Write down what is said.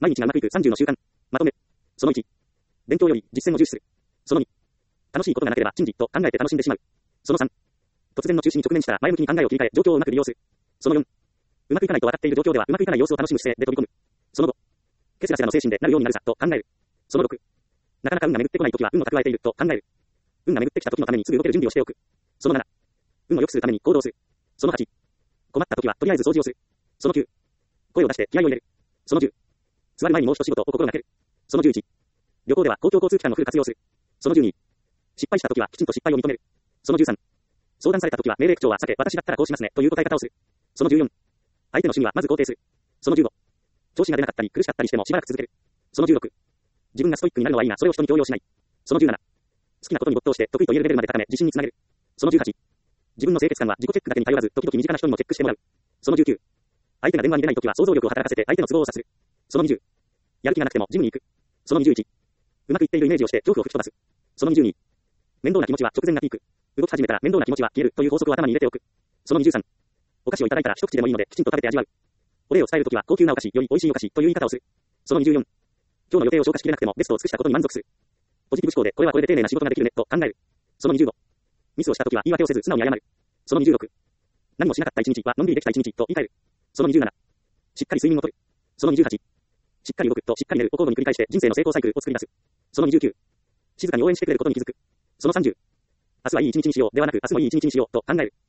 毎日がうまくいく30の習慣。まとめ。その1。勉強より実践を重視する。その2。楽しいことがなければ珍事と考えて楽しんでしまう。その3。突然の中止に直面したら前向きに考えを切り替え、状況をうまく利用する。その4。うまくいかないと分かっている状況ではうまくいかない様子を楽しむ姿勢で飛び込む。その5。ケスラセラの精神でなるようになるさと考える。その6。なかなか運が巡ってこないときは運を蓄えていると考える。運が巡ってきたときのためにすぐ動ける準備をしておく。その7。運を良くするために行動する。その8。困ったときはとりあえず掃除をする。その9。声を出して気合を入れる。その10。座る前にもう一仕事を心がける。その11。旅行では公共交通機関のフル活用する。その12。失敗したときはきちんと失敗を認める。その13。相談されたときは命令口調は避け、私だったらこうしますねという答え方をする。その14。相手の趣味はまず肯定する。その15。調子が出なかったり苦しかったりしてもしばらく続ける。その16。自分がストイックになるのはいいがそれを人に強要しない。その17。好きなことに没頭して得意と言えるレベルまで高め自信につなげる。その18。自分の清潔感は自己チェックだけに頼らず時々身近な人にもチェックしてもらう。その19。相手が電話に出ないときは想像力を働かせて相手の都合を察する。その20。やる気がなくてもジムに行く。その21。うまくいっているイメージをして恐怖を吹き飛ばす。その22。面倒な気持ちは直前がピーク。動き始めたら面倒な気持ちは消えるという法則を頭に入れておく。その23。お菓子をいただいたら一口でもいいのできちんと食べて味わう。お礼を伝えるときは高級なお菓子より美味しいお菓子という言い方をする。その24。今日の予定を消化しきれなくてもベストを尽くしたことに満足する。ポジティブ思考でこれはこれで丁寧な仕事ができるねと考える。その25。ミスをしたときは言い訳をせず素直に謝る。その26。何もしなかった一日はのんびりできた一日と言い換える。その27。しっかり睡眠をとる。その28。しっかり動くとしっかり寝るを交互に繰り返して人生の成功サイクルを作り出す。その29。静かに応援してくれることに気づく。その30。明日はいい一日にしようではなく明日もいい一日にしようと考える。